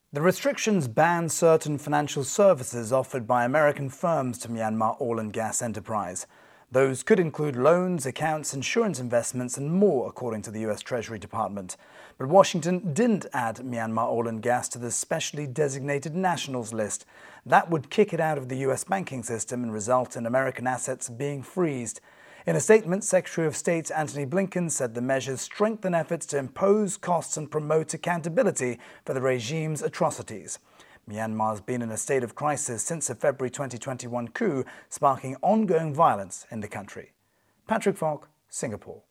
The restrictions ban certain financial services offered by American firms to Myanmar oil and gas enterprise. Those could include loans, accounts, insurance investments, and more, according to the U.S. Treasury Department. But Washington didn't add Myanmar oil and gas to the specially designated nationals list. That would kick it out of the U.S. banking system and result in American assets being freezed. In a statement, Secretary of State Antony Blinken said the measures strengthen efforts to impose costs and promote accountability for the regime's atrocities. Myanmar has been in a state of crisis since the February 2021 coup, sparking ongoing violence in the country. Patrick Falk, Singapore.